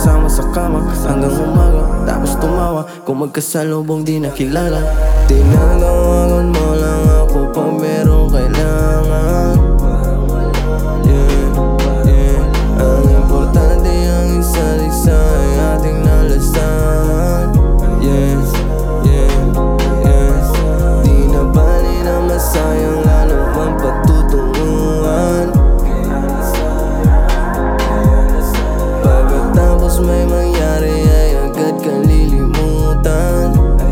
magkasama sa kama hanggang umaga, tapos tumawa kung magkasalubong di nakilala. Tinatawagan mo lang ako pag merong kailangan. Ang importante ang isa't isa ay ating nalasahan. Di na bali na masayang lalo ang patutunguhan. Pagkatapos may mangyari ay agad kalilimutan.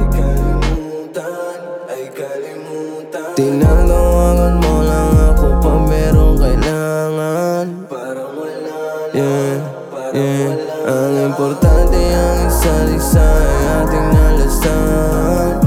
Tinatawagan mo lang ako pag merong kailangan. Ang importante ang isa't isa ay ating nalasahan.